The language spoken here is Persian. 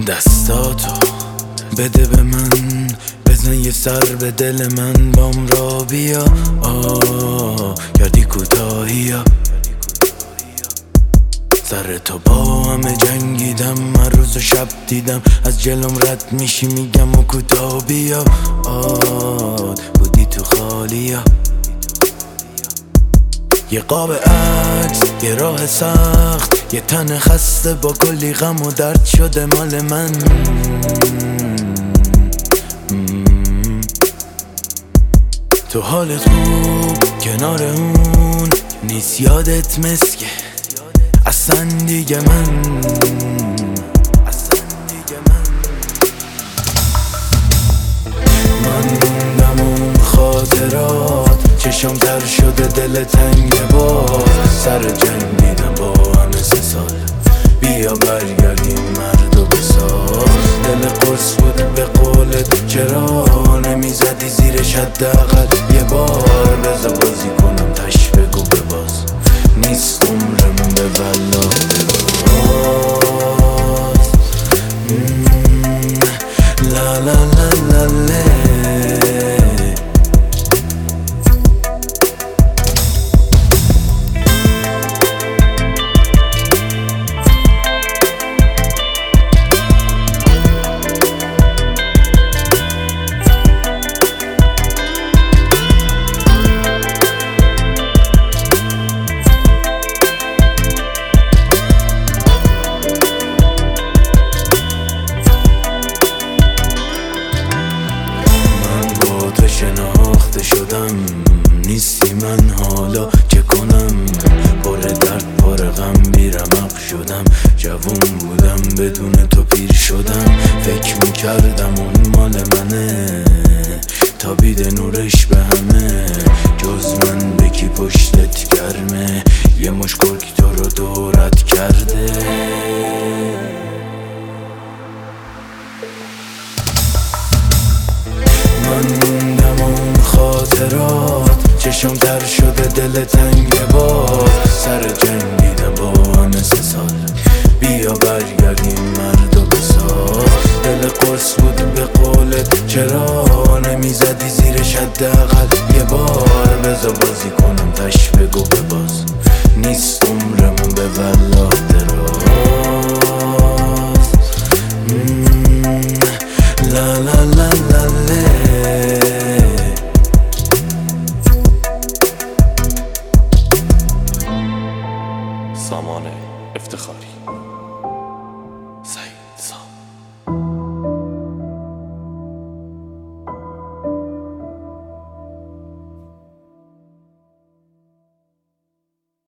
دستاتو بده به من، بزن یه سر به دل من، بام را بیا. کردی کوتاهی ها، سر تو با همه جنگیدم، من روز و شب دیدم از جلوم رد میشی، میگم و کوتاه بیا. بودی تو خالی ها، یه قاب عکس، یه راه سخت، یه تن خسته با کلی غم و درد شده مال من. تو حالت خوب کنار اون نیست، یادت مسکه اصلا دیگه من موندم اون خاطرات، چشم تر شده دل تنگ باز، سر جنگ دیدم با همه 3 سال، بیا برگردیم مرد و بساز. دل قرص بود به قولت، چرا نمیزدی زیرش حداقل یه بار؟ بذار بازی کنم تش بگو بباز، نیست عمرمون به ولا باز. لا لا لا لا لا. شناخته شدم، نیستی من حالا چه کنم؟ پر درد پر غم بیرمق شدم، جوون بودم بدون تو پیر شدم، فکر میکردم اون مال منه، تابیده نورش به همه، جز من به کی پشتت گرمه، یه مش گرگ تو رو دورت کرده. موندم اون خاطرات، چشم تر شده دل تنگ باز، سر جنگ دیدم با همه 3 سال، بیا برگردیم مرد و بساز. دل قرص بود به قولت، چرا نمیزدی زیرش حداقل یه بار؟ بذار بازی کنم تش بگو بباز، نیست عمرمون به ولا دراز. لا لا لا لا لا. سامان افتخاری.